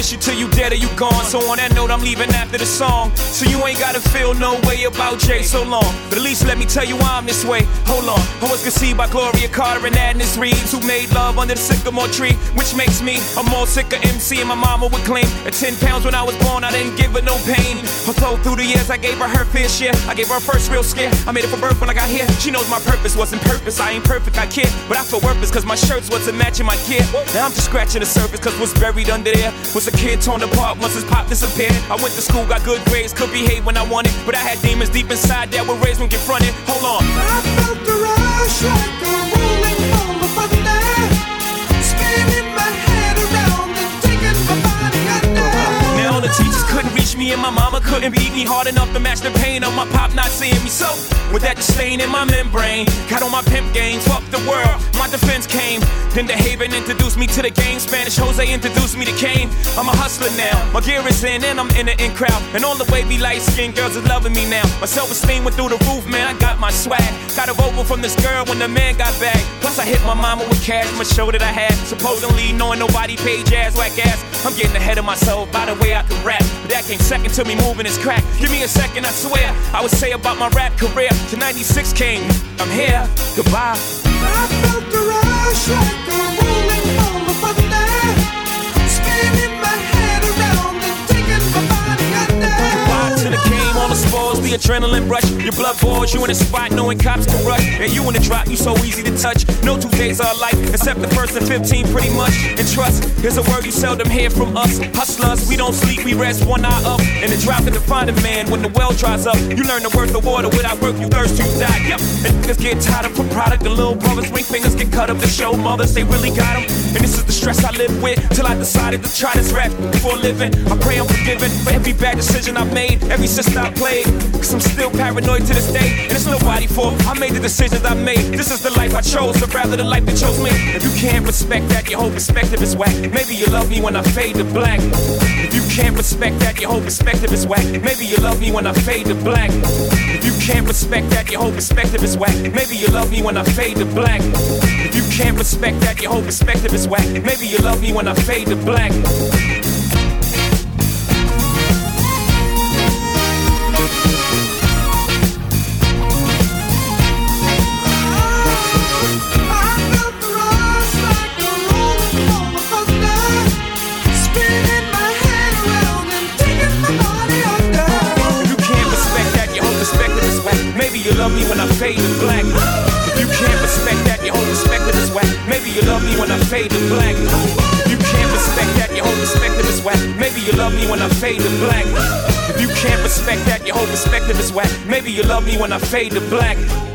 miss you till you dead or you gone. So on that note, I'm leaving after the song. So you ain't gotta feel no way about Jay so long. But at least let me tell you why I'm this way. Hold on. I was conceived by Gloria Carter and Agnes Reeves, who made love under the sycamore tree, which makes me a more sicker MC. And my mama would claim at 10 pounds when I was born, I didn't give her no pain. Although through the years I gave her fair share. I gave her first real scare. I made it for birth when I got here. She knows my purpose wasn't purpose. I ain't perfect, I care, but I feel worthless cause my shirts wasn't matching my gear. Now I'm just scratching the surface cause what's buried under there was a kid torn apart once his pop disappeared. I went to school, got good grades, could behave when I wanted, but I had demons deep inside that were raised when confronted. Hold on. I felt the rush like a rolling ball of thunder, spinning my head around and taking my body under. Now the teachers couldn't reach me and my mama couldn't beat me hard enough to match the pain of my pop not seeing me. So with that disdain in my membrane, got on my pimp game, fuck the world, my defense came. Then the Haven introduced me to the game, Spanish Jose introduced me to Kane. I'm a hustler now, my gear is in and I'm in the in crowd. And all the wavy light-skinned girls is loving me now. My self-esteem went through the roof, man, I got my swag. Got a vocal from this girl when the man got back. Plus I hit my mama with cash, my show that I had. Supposedly knowing nobody paid jazz, whack ass. I'm getting ahead of myself by the way I can rap. But that came second to me moving this crack. Give me a second, I swear, I would say about my rap career. To 96 came, I'm here, goodbye. I felt the rush like a rolling ball of thunder, spinning my head around and taking my body under. Goodbye to the game, all the spores, the adrenaline rush. Your blood boils, you in a spot knowing cops can rush. And you in the drop, you so easy to touch. No 2 days are alike, except the first and 15 pretty much. And trust, here's a word you seldom hear from us. Hustlers, we don't sleep, we rest one eye up. And the drop to find a man when the well dries up. You learn the worth of water, without work you thirst, you die. Yep, and niggas get tired of a product. The little brothers, ring fingers get cut up to show mothers they really got them. And this is the stress I live with, till I decided to try this rap before living. I pray I'm forgiven for every bad decision I've made, every sister I played. Cause I'm still paranoid to this day, and it's nobody's fault. I made the decisions I made. This is the life I chose, or rather the life that chose me. If you can't respect that, your whole perspective is whack. Maybe you love me when I fade to black. If you can't respect that, your whole perspective is whack. Maybe you love me when I fade to black. If you can't respect that, your whole perspective is whack. Maybe you love me when I fade to black. If you can't respect that, your whole perspective is whack. Maybe you love me when I fade to black. Maybe you love me when I fade to black. If you can't respect that, your whole perspective is whack. Maybe you love me when I fade to black. If you can't respect that, your whole perspective is whack. Maybe you love me when I fade to black. If you can't respect that, your whole perspective is whack. Maybe you love me when I fade to black.